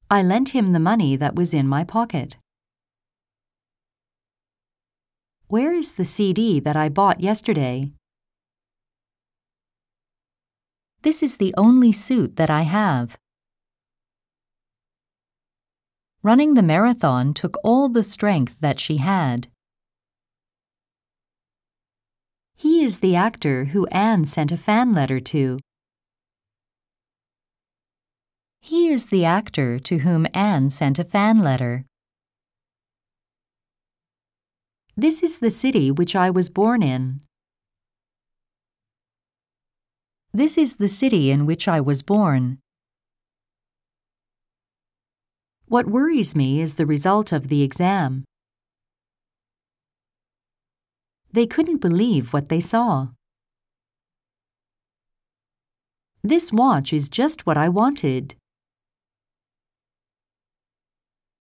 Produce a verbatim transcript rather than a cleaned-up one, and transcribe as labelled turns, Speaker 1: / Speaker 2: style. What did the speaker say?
Speaker 1: I lent him the money that was in my pocket. Where is the C D that I bought yesterday? This is the only suit that I have. Running the marathon took all the strength that she had. He is the actor who Anne sent a fan letter to. He is the actor to whom Anne sent a fan letter. This is the city which I was born in. This is the city in which I was born. What worries me is the result of the exam. They couldn't believe what they saw. This watch is just what I wanted.